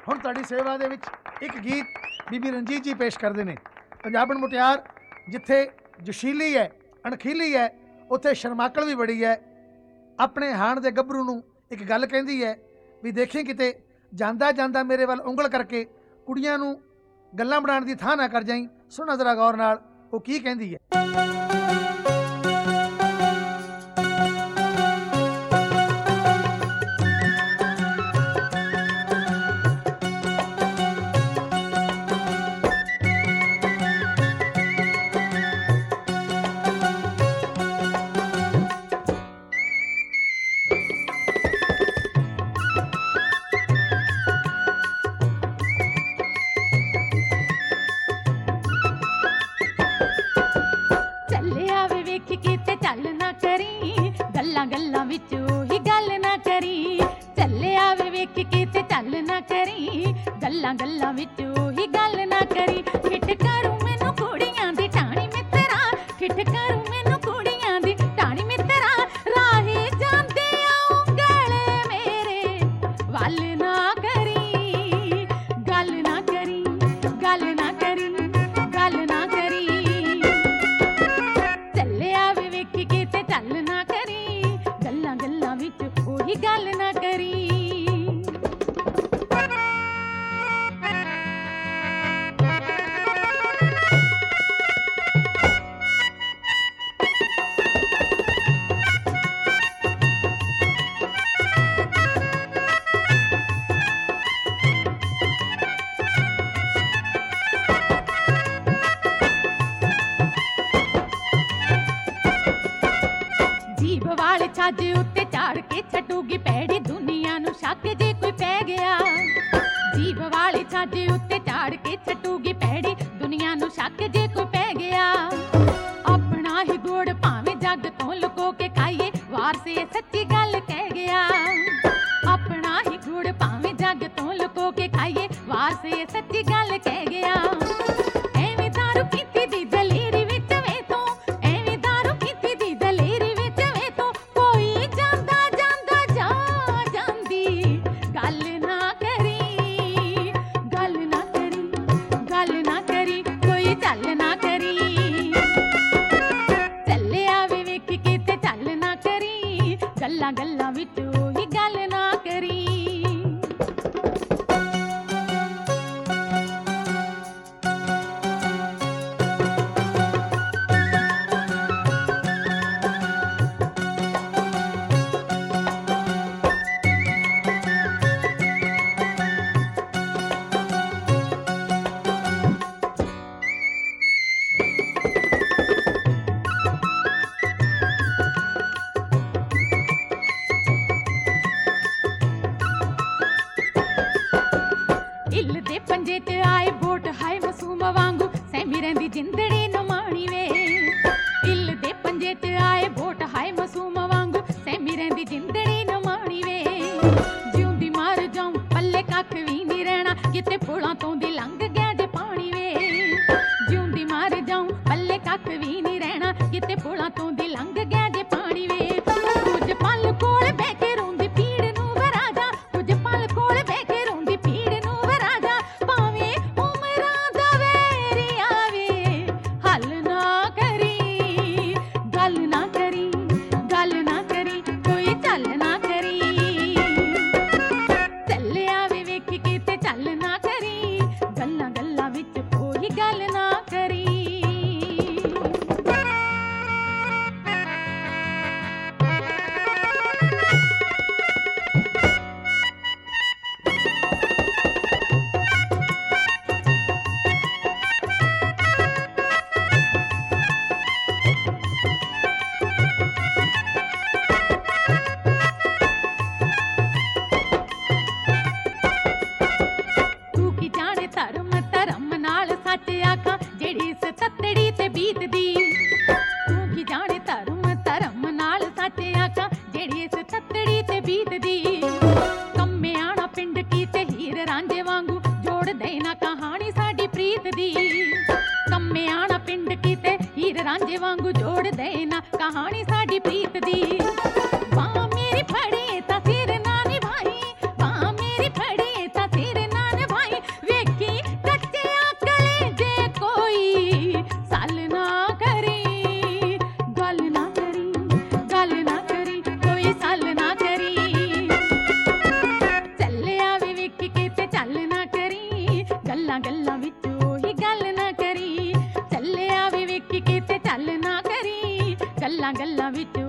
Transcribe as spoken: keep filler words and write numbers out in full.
ਹੁਣ ਤੁਹਾਡੀ ਸੇਵਾ ਦੇ ਵਿੱਚ ਇੱਕ ਗੀਤ ਬੀਬੀ ਰਣਜੀਤ ਜੀ ਪੇਸ਼ ਕਰਦੇ ਨੇ। ਪੰਜਾਬਣ ਮੁਟਿਆਰ ਜਿੱਥੇ ਜੋਸ਼ੀਲੀ ਹੈ, ਅਣਖੀਲੀ ਹੈ, ਉੱਥੇ ਸ਼ਰਮਾਕਲ ਵੀ ਬੜੀ ਹੈ। ਆਪਣੇ ਹਾਣ ਦੇ ਗੱਭਰੂ ਨੂੰ ਇੱਕ ਗੱਲ ਕਹਿੰਦੀ ਹੈ ਵੀ ਦੇਖੀ ਕਿਤੇ ਜਾਂਦਾ ਜਾਂਦਾ ਮੇਰੇ ਵੱਲ ਉਂਗਲ ਕਰਕੇ ਕੁੜੀਆਂ ਨੂੰ ਗੱਲਾਂ ਬਣਾਉਣ ਦੀ ਥਾਂ ਨਾ ਕਰ ਜਾਈਂ। ਸੁਣਾ ਜ਼ਰਾ ਗੌਰ ਨਾਲ ਉਹ ਕੀ ਕਹਿੰਦੀ ਹੈ। ਗੱਲਾਂ ਵਿੱਚ ਉਹੀ ਗੱਲ ਨਾ ਕਰੀ, ਚੱਲੇ ਆਵੇ ਵੇਖ ਕੇ ਤੇ ਚੱਲ ਨਾ ਕਰੀ, ਗੱਲਾਂ ਗੱਲਾਂ ਵਿੱਚ ਉਹੀ ਗੱਲ ਨਾ ਕਰੀ। ਖਿੱਟ ਕਰੂ ਮੈਨੂੰ ਕੁੜੀਆਂ ਦੀ ਟਾਣੀ ਮਿੱਤਰਾ, ਖਿੱਟ ਕਰੂ ਮੈਨੂੰ ਕੁੜੀਆਂ ਦੀ ਟਾਣੀ ਮਿੱਤਰਾ, ਰਾਹੀ ਜਾਂਦੇ ਉਂਗਲ ਮੇਰੇ ਵੱਲ ਨਾ ਕਰੀ, ਗੱਲ ਨਾ ਕਰੀ, ਗੱਲ ਨਾ ਕਰੀ, ਗੱਲ ਨਾ ਕਰੀ, ਚੱਲੇ ਆਵੇ ਵੇਖ ਕੇ ਤੇ ਚੱਲ ਨਾ ਕਰੀ, ਗੱਲਾਂ ਗੱਲਾਂ ਵਿੱਚ ਉਹੀ ਗੱਲ ਨਾ ਕਰੀ। ਜੀਭ ਵਾਲੇ ਛੱਜ ਉੱਤੇ ਝਾੜ ਕੇ ਛੱਡੂਗੀ ਪੈੜੀ ਦੁਨੀਆ ਨੂੰ ਸ਼ੱਕ ਜੇ ਕੋਈ ਪੈ ਗਿਆ, ਜੀਭ ਵਾਲੇ ਛੱਜ ਉੱਤੇ ਝਾੜ ਕੇ ਛੱਡੂਗੀ ਪੈੜੀ ਦੁਨੀਆ ਨੂੰ ਸ਼ੱਕ ਜੇ ਕੋਈ ਪੈ ਗਿਆ। ਆਪਣਾ ਹੀ ਗੁੜ ਭਾਵੇਂ ਜੱਗ ਤੋਂ ਲੁਕੋ ਕੇ ਖਾਈਏ, ਵਾਰਸੇ ਸੱਚੀ ਗੱਲ ਕਹਿ ਗਿਆ। ਆਪਣਾ ਹੀ ਗੁੜ ਭਾਵੇਂ ਜੱਗ ਤੋਂ ਲੁਕੋ ਕੇ ਖਾਈਏ, ਵਾਰਸੇ ਸੱਚੀ ਗੱਲ ਕਹਿ ਗਿਆ। ਐਵੇਂ ਦਾਰੂ ਪੀਤੀ ਦੀ ਦਲੇਰੀ ਵਿੱਚ ਵੇ ਤੂੰ, ਐਵੇਂ ਦਾਰੂ ਪੀਤੀ ਦੀ ਦਲੇਰੀ ਵਿੱਚ ਵੇ ਤੂੰ, ਕੋਈ ਜਾਂਦਾ ਜਾਂਦਾ ਜਾ ਜਾਂਦੀ ਗੱਲ ਨਾ ਕਰੀ, ਗੱਲ ਨਾ ਕਰੀ, ਗੱਲ ਨਾ ਕਰੀ, ਕੋਈ ਚੱਲ ਨਾ ਕਰੀ, ਚੱਲੇ ਆਵੇ ਵੇਖ ਕੇ ਤੇ ਚੱਲ ਨਾ ਕਰੀ, ਗੱਲਾਂ ਗੱਲਾਂ ਵਿੱਚ ਉਹੀ ਗੱਲ ਨਾ ਕਰੀ। ਇੱਲ ਦੇ ਪੰਜੇ ਤੇ ਆਏ ਬੋਟ ਹਾਏ ਮਾਸੂਮ ਵਾਂਗੂ ਸਹਿਮੀ ਰਹਿੰਦੀ ਜਿੰਦੜੀ ਨਮਾਣੀ ਵੇ, ਇੱਲ ਦੇ ਪੰਜੇ ਤੇ ਆਏ ਬੋਟ ਹਾਏ ਮਾਸੂਮ ਵਾਂਗੂ ਸਹਿਮੀ ਰਹਿੰਦੀ ਜਿੰਦੜੀ ਨਮਾਣੀ ਵੇ। ਜਿਉਂਦੀ ਮਰ ਜਾਉਂ ਪੱਲੇ ਕੱਖ ਵੀ ਨਹੀਂ ਰਹਿਣਾ, ਕਿਤੇ ਪੁਲਾਂ ਤੋਂ ਦੀ ਲੰਘ ਗਿਆ ਜੇ ਪਾਣੀ ਵੇ। ਜਿਉਂਦੀ ਮਰ ਜਾਉਂ ਪੱਲੇ ਕੱਖ ਵੀ ਨਹੀਂ ਰਹਿਣਾ, ਕਿਤੇ ਪੁਲਾਂ ਤੋਂ ਦੀ ਲੰਘ ਗਿਆ ਜੇ ਪਾਣੀ ਵੇ। ਕੁਝ ਪਲ ਕੋਲ ਬਹਿ ਕੇ ਰੋਂਦੀ ਪੀੜ ਨੂੰ ਵਰਾਜਾ, ਕੁਝ ਪਲ ਕੋਲ ਬਹਿ ਕੇ ਰੋਂਦੀ ਪੀੜ ਨੂੰ ਵਰਾਜਾ, ਭਾਵੇਂ ਉਮਰਾਂ ਦਾ ਵੇਰੀ ਆਵੇ ਹੱਲ ਨਾ ਕਰੀ, ਗੱਲ ਨਾ ਕਰੀ, ਗੱਲ ਨਾ ਕਰੀ, ਕੋਈ ਚੱਲ ਨਾ ਕਰੀ, ਚੱਲੇ ਆਵੇ ਵੇਖ ਕੇ ਤੇ ਚੱਲ ਨਾ ਕਰੀ, ਗੱਲਾਂ ਗੱਲਾਂ ਵਿੱਚ ਉਹੀ ਗੱਲ ਨਾ ਕਰੀ। ਤੂੰ ਕੀ ਜਾਣੇ ਧਰਮ ਧਰਮ ਨਾਲ ਸੱਚ ਆਖਾਂ ਜਿਹੜੀ ਇਸ ਤੱਤੜੀ ਤੇ ਬੀਤਦੀ, ਤੂੰ ਕੀ ਜਾਣੇ ਧਰਮ ਧਰਮ ਨਾਲ ਸੱਚ ਆਖਾਂ ਜਿਹੜੀ ਇਸ ਤੱਤੜੀ ਤੇ ਬੀਤਦੀ। ਕੰਮੇ ਆਣਾ ਪਿੰਡ ਕੀ ਤੇ ਹੀਰ ਰਾਂਝੇ ਵਾਂਗੂ ਜੋੜ ਦੇ ਨਾ ਕਹਾਣੀ ਸਾਡੀ ਪ੍ਰੀਤ ਦੀ, ਕੰਮੇ ਆਣਾ ਪਿੰਡ ਕੀ ਤੇ ਹੀਰ ਰਾਂਝੇ ਵਾਂਗੂ ਜੋੜ ਦੇ ਨਾ ਕਹਾਣੀ ਸਾਡੀ ਪ੍ਰੀਤ ਦੀ। ਬਾਂਹ ਮੇਰੀ ਫੜੇ ਤਾਂ ਸਿਰ ਨਾ ਨਿਭਾਈ, ਬਾਂਹ ਮੇਰੀ ਫੜੇ ਤਾਂ ਸਿਰ ਨਾ ਨਿਭਾਈ, ਗੱਲਾਂ ਗੱਲਾਂ ਵਿੱਚ